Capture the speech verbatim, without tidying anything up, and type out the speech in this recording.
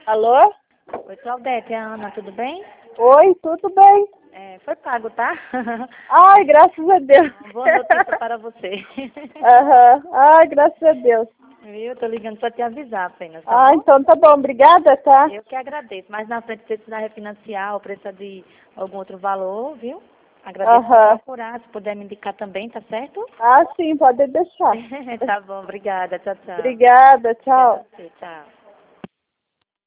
Alô? Oi, Claudete, é a Ana, tudo bem? Oi, tudo bem? É, foi pago, tá? Ai, graças a Deus. Boa notícia para você. Aham. Ai, graças a Deus. Viu? Tô ligando para te avisar apenas, tá Ah, bom? então tá bom. Obrigada, tá? Eu que agradeço. Mas na frente, se você precisar refinanciar ou precisar de algum outro valor, viu? Agradeço por Aham. procurar. Se puder me indicar também, tá certo? Ah, sim, pode deixar. Tá bom, obrigada. Tchau, tchau. Obrigada, Obrigada a tchau. você, tchau.